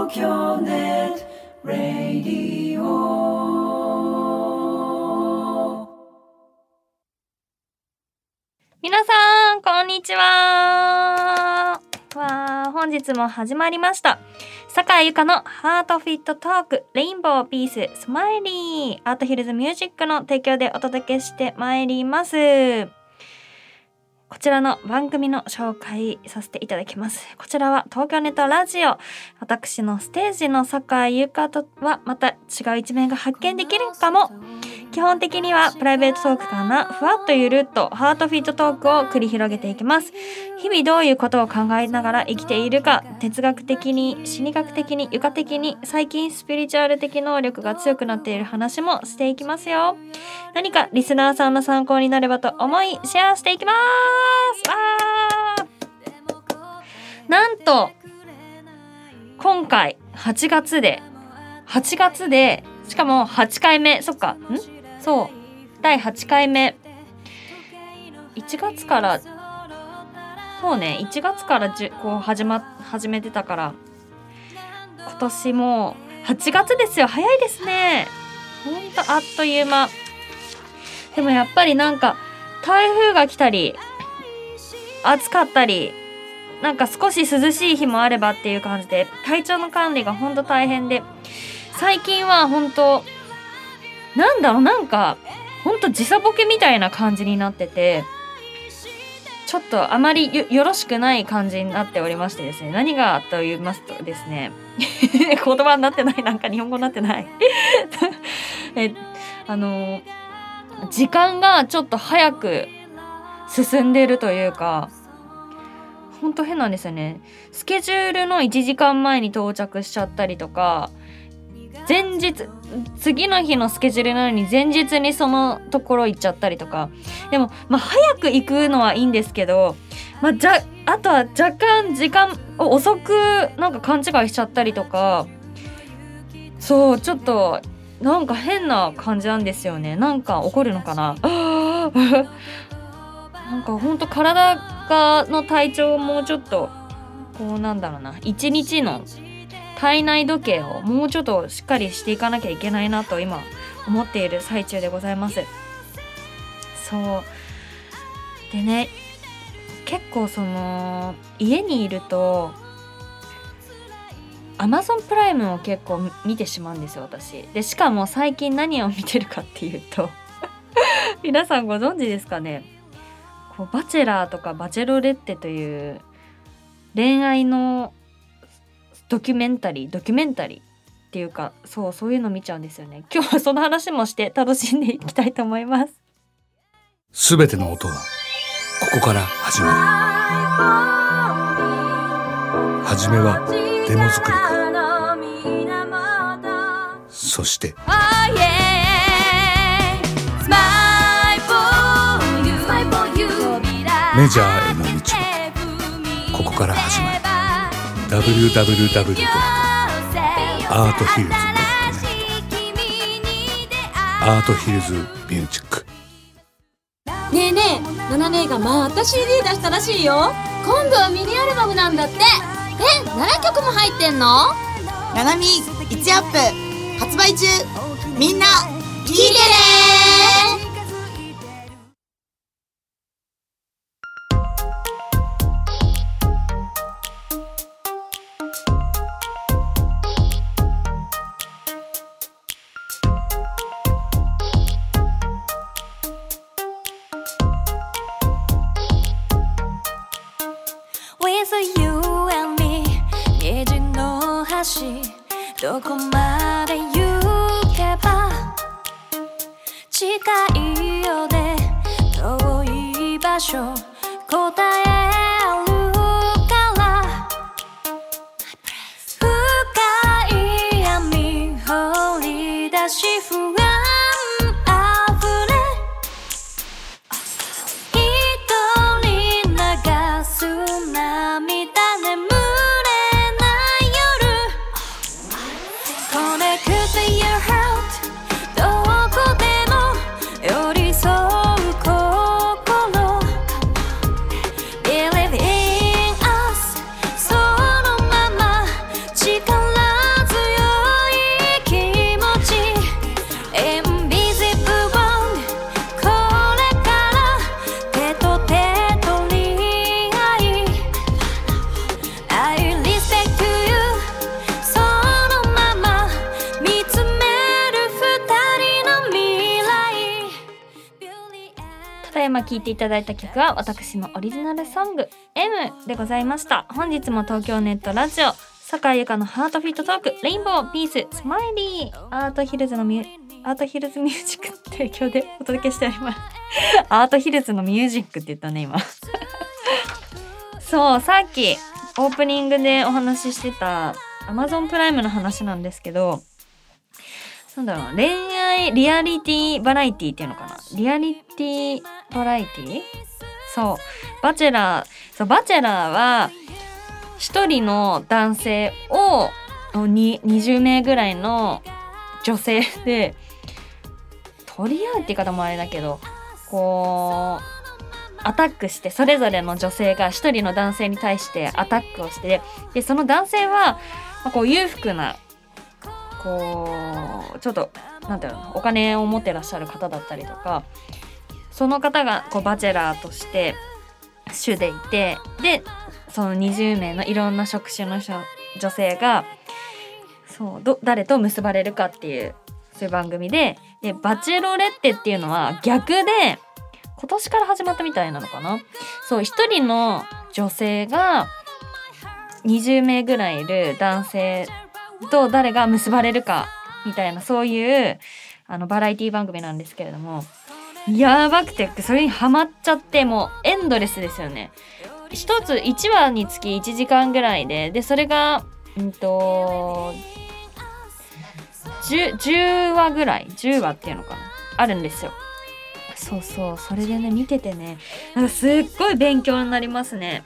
東京ネットラディオ。 皆さんこんにちは。本日も始まりました坂井由香のハートフィットトークレインボーピーススマイリーアートヒルズミュージックの提供でお届けしてまいります。こちらの番組の紹介させていただきます。こちらは東京ネットラジオ、私のステージの坂井由香とはまた違う一面が発見できるかも。基本的にはプライベートトークからふわっとゆるっとハートフィットトークを繰り広げていきます。日々どういうことを考えながら生きているか、哲学的に心理学的に愉快的に最近スピリチュアル的能力が強くなっている話もしていきますよ。何かリスナーさんの参考になればと思いシェアしていきます。なんと今回8月でしかも8回目そう第8回目1月から1月からこう始めてたから今年も8月ですよ。早いですね。ほんとあっという間。でもやっぱりなんか台風が来たり暑かったりなんか少し涼しい日もあればっていう感じで体調の管理がほんと大変で、最近はほんとなんかほんと時差ボケみたいな感じになってて、ちょっとあまり よろしくない感じになっておりましてですね。何がと言いますとですね言葉になってない、なんか日本語になってない時間がちょっと早く進んでるというか、ほんと変なんですよね。スケジュールの1時間前に到着しちゃったりとか、次の日のスケジュールなのに前日にそのところ行っちゃったりとか。でも早く行くのはいいんですけど、あとは若干時間を遅くなんか勘違いしちゃったりとか、そうちょっとなんか変な感じなんですよね。なんか起こるのかななんかほんと体の体調をもうちょっとこう一日の体内時計をもうちょっとしっかりしていかなきゃいけないなと今思っている最中でございます。そうでね、結構家にいると Amazon プライムを結構見てしまうんですよ、私で。しかも最近何を見てるかっていうと皆さんご存知ですかね、バチェラーとかバチェロレッテという恋愛のドキュメンタリーっていうか、そういうの見ちゃうんですよね。今日はその話もして楽しんでいきたいと思います。 すべての音はここから始まる。はじめはデモ作りから、そしてメジャーへの道はここから始まる。www.arthhills.net アートヒルズミュージック。 ねえねえ、ナナ姉がまた CD 出したらしいよ。今度はミニアルバムなんだって。7曲も入ってんの？ ナナミ1アップ発売中。みんな聴いてね。 どこまで行けば近いようで遠い場所答えあるから深い闇放り出し不安あふれ一人流す涙眠Believe in us そのまま力今聴いていただいた曲は私のオリジナルソング M でございました。本日も東京ネットラジオ酒井由香のハートフィットトークレインボーピーススマイリーアートヒルズミュージック提供でお届けしておりますアートヒルズのミュージックって言ったね今そう、さっきオープニングでお話ししてた Amazon プライムの話なんですけど、なんだろう、恋愛リアリティバラエティっていうのかな、リアリティバラエティ、そうバチェラーは一人の男性を20名ぐらいの女性で取り合うって言い方もあれだけど、こうアタックして、それぞれの女性が一人の男性に対してアタックをして、でその男性はこう裕福な、こうちょっとなんていうの、お金を持ってらっしゃる方だったりとか、その方がこうバチェラーとして主でいて、でその20名のいろんな職種の女性がそう誰と結ばれるかっていう、そういう番組で、バチェロレッテっていうのは逆で今年から始まったみたいなのかな。そう、一人の女性が20名ぐらいいる男性と誰が結ばれるかみたいな、そういうバラエティ番組なんですけれども、やばくてそれにハマっちゃって、もうエンドレスですよね。一つ1話につき1時間ぐらいでそれが10話ぐらい、10話っていうのかな、あるんですよ。そうそう、それでね見ててね、なんかすっごい勉強になりますね。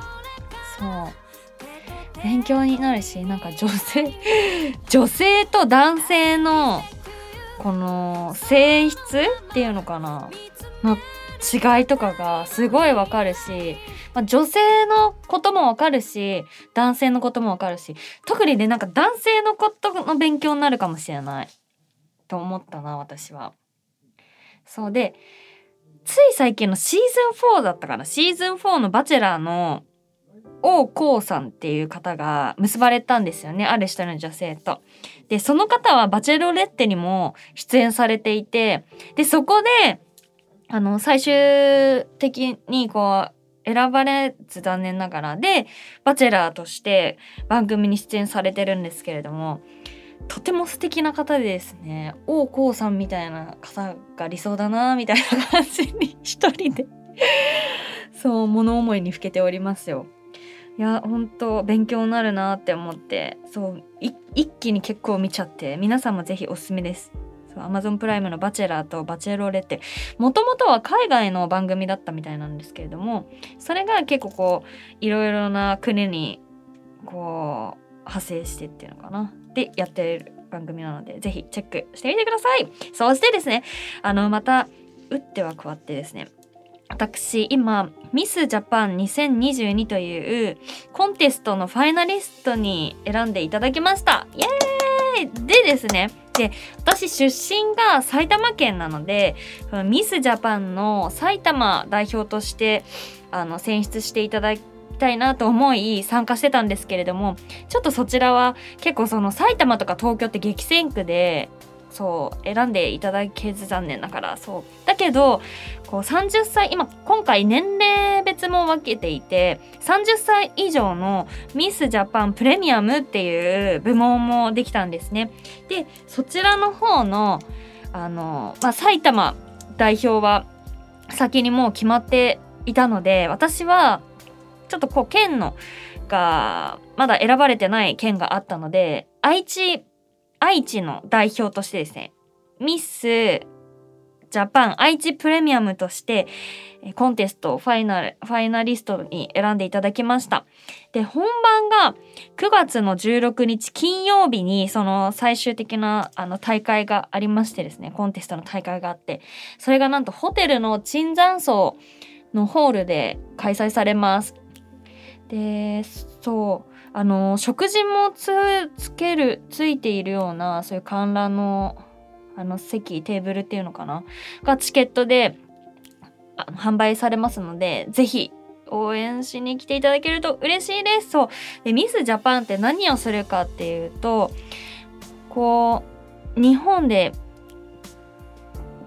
そう勉強になるし、なんか女性と男性のこの性質っていうのかなの違いとかがすごいわかるし、女性のこともわかるし男性のこともわかるし、特にねなんか男性のことの勉強になるかもしれないと思ったな、私は。そうで、つい最近のシーズン4だったかな、シーズン4のバチェラーの王光さんっていう方が結ばれたんですよね、ある一人の女性と。でその方はバチェロレッテにも出演されていて、でそこで最終的にこう選ばれず残念ながらでバチェラーとして番組に出演されてるんですけれども、とても素敵な方でですね、王光さんみたいな方が理想だなみたいな感じに一人でそう物思いにふけておりますよ。いや本当勉強になるなって思って、そう一気に結構見ちゃって、皆さんもぜひおすすめです。そう Amazon プライムのバチェラーとバチェロレッテ、もともとは海外の番組だったみたいなんですけれども、それが結構こういろいろな国にこう派生してっていうのかなでやってる番組なので、ぜひチェックしてみてください。そしてですね、また打っては加わってですね、私今ミスジャパン2022というコンテストのファイナリストに選んでいただきました。イエーイでですね、で私出身が埼玉県なので、ミスジャパンの埼玉代表として選出していただきたいなと思い参加してたんですけれども、ちょっとそちらは結構その埼玉とか東京って激戦区で、そう選んでいただけず残念ながら、そうだけどこう30歳今回年齢別も分けていて、30歳以上のミスジャパンプレミアムっていう部門もできたんですね。でそちらの方の埼玉代表は先にもう決まっていたので、私はちょっとこう県のがまだ選ばれてない県があったので、愛知の代表としてですね、ミスジャパン愛知プレミアムとしてコンテストファイナリストに選んでいただきました。で本番が9月の16日金曜日にその最終的な大会がありましてですね、コンテストの大会があって、それがなんとホテルの椿山荘のホールで開催されます。でそう食事もついているような、そういう観覧の席テーブルっていうのかながチケットで販売されますので、ぜひ応援しに来ていただけると嬉しいです。そうでミスジャパンって何をするかっていうと、こう日本で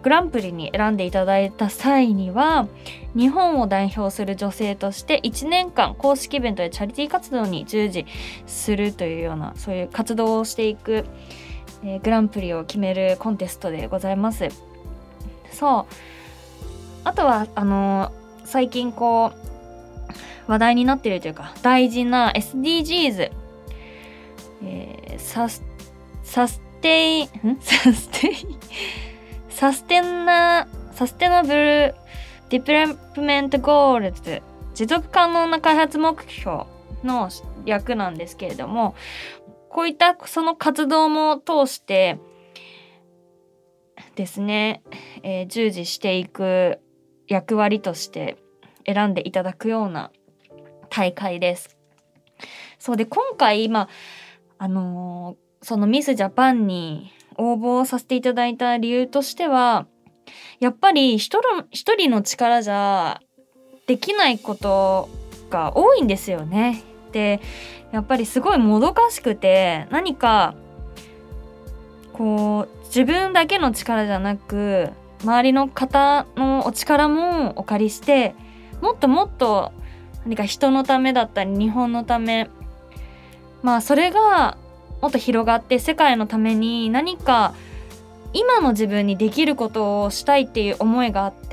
グランプリに選んでいただいた際には、日本を代表する女性として1年間公式イベントやチャリティー活動に従事するというような、そういう活動をしていく、グランプリを決めるコンテストでございます。そう、あとは最近こう話題になっているというか、大事な SDGs、サステナブルディベロップメントゴールズ、持続可能な開発目標の略なんですけれども、こういったその活動も通してですね、従事していく役割として選んでいただくような大会です。そうで、今回そのミスジャパンに応募させていただいた理由としては、やっぱり一人の力じゃできないことが多いんですよね。で、やっぱりすごいもどかしくて、何かこう自分だけの力じゃなく、周りの方のお力もお借りして、もっともっと何か人のためだったり日本のため、それがもっと広がって世界のために何か今の自分にできることをしたいっていう思いがあって、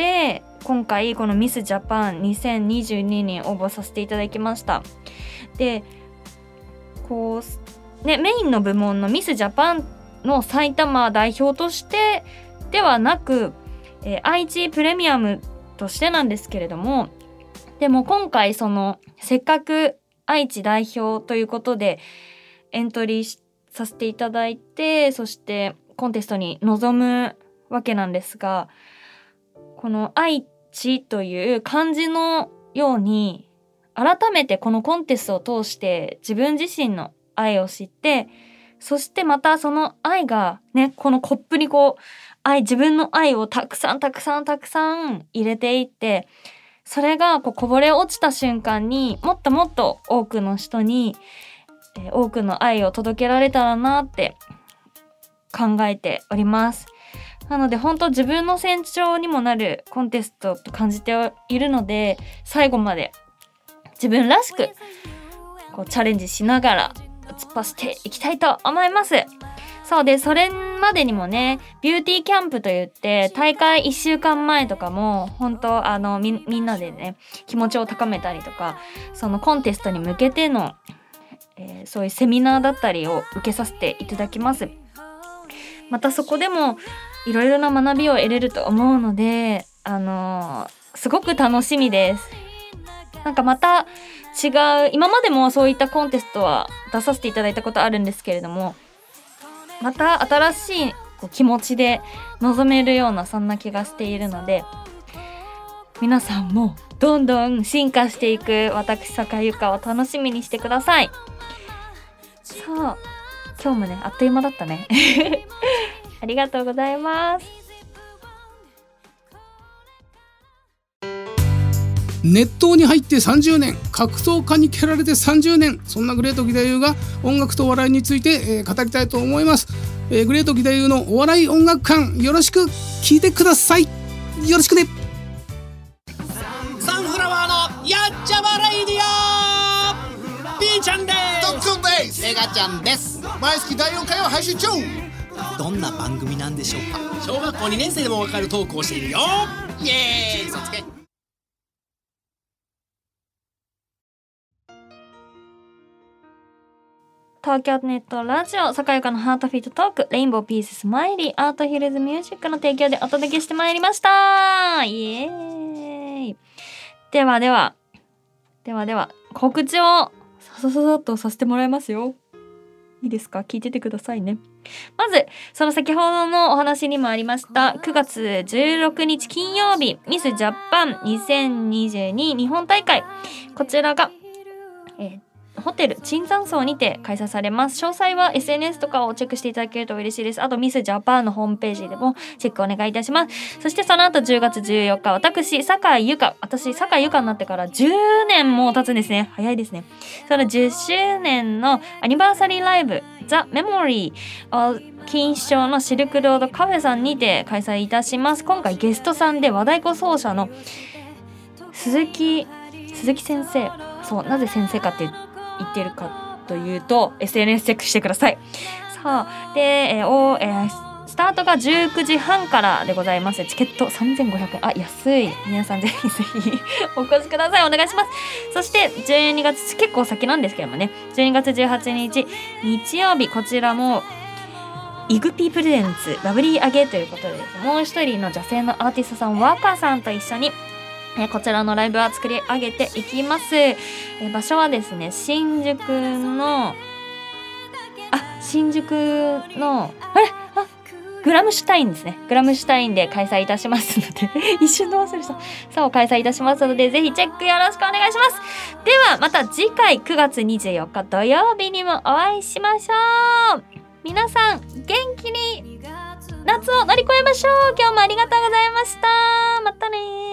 今回このミスジャパン2022に応募させていただきました。で、こうね、メインの部門のミスジャパンの埼玉代表としてではなく、愛知プレミアムとしてなんですけれども、でも今回せっかく愛知代表ということでエントリーさせていただいて、そしてコンテストに臨むわけなんですが、この愛知という漢字のように、改めてこのコンテストを通して自分自身の愛を知って、そしてまたその愛がね、このコップにこう自分の愛をたくさん入れていって、それがこぼれ落ちた瞬間にもっともっと多くの人に多くの愛を届けられたらなって考えております。なので本当自分の成長にもなるコンテストと感じているので、最後まで自分らしくこうチャレンジしながら突っ走っていきたいと思います。そうで、それまでにもね、ビューティーキャンプといって大会1週間前とかも本当みんなでね、気持ちを高めたりとか、そのコンテストに向けてのそういうセミナーだったりを受けさせていただきます。またそこでもいろいろな学びを得れると思うので、すごく楽しみです。なんかまた違う、今までもそういったコンテストは出させていただいたことあるんですけれども、また新しい気持ちで臨めるような、そんな気がしているので、皆さんもどんどん進化していく私坂由佳を楽しみにしてください。そう、今日もね、あっという間だったねありがとうございます。 熱湯に入って30年、格闘家に蹴られて30年、そんなグレート義太夫が音楽と笑いについて、語りたいと思います。グレート義太夫のお笑い音楽館、よろしく聞いてください。よろしくね。 サンフラワーのやっちゃまレイディオ、 B ちゃんです。 ドックンです。 メガちゃんです。 毎月第4回を配信中。 どんな番組なんでしょうか。小学校2年生でもわかるトークをしているよ。イエーイ、嘘つけ。 東京ネットラジオ坂由佳のハートフィットトーク、レインボーピーススマイリーアートヒルズミュージックの提供でお届けしてまいりました。イエーイ。では告知をさっとさせてもらいますよ。いいですか、聞いててくださいね。まずその先ほどのお話にもありました9月16日金曜日、ミスジャパン2022日本大会、こちらが、ホテル椿山荘にて開催されます。詳細は SNS とかをチェックしていただけると嬉しいです。あとミスジャパンのホームページでもチェックお願いいたします。そしてその後10月14日、私坂井由佳になってから10年も経つんですね。早いですね。その10周年のアニバーサリーライブ The Memory 錦糸町のシルクロードカフェさんにて開催いたします。今回ゲストさんで和太鼓奏者の鈴木先生、そう、なぜ先生かって言ってるかというと SNS チェックしてください。さあで、スタートが19時半からでございます。チケット3500円、あ、安い。皆さんぜひぜひお越しください。お願いします。そして12月、結構先なんですけどもね、12月18日日曜日、こちらもイグピープレゼンツラブリーアゲということで、もう一人の女性のアーティストさん、若さんと一緒にこちらのライブは作り上げていきます。場所はですね、新宿のグラムシュタインですね。グラムシュタインで開催いたしますので一瞬どうする人さあ開催いたしますので、ぜひチェックよろしくお願いします。ではまた次回9月24日土曜日にもお会いしましょう。皆さん元気に夏を乗り越えましょう。今日もありがとうございました。またね。